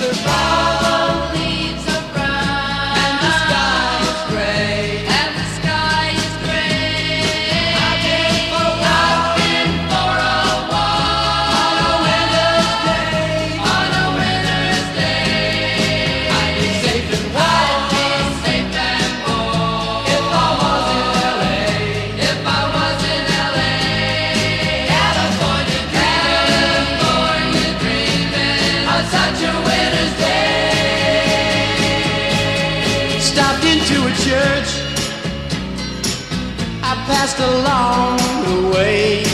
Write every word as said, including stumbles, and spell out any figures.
Fall leaves are brown, and the sky is gray. and the sky is gray. I've been for a walk I've been for a walk on a winter's day. on a winter's day. I'd be safe and I'd warm be safe and warm if I was in L A. if I was in L A. California dreaming, California dreaming on such a winter's day. Stopped into a church. I passed along the way.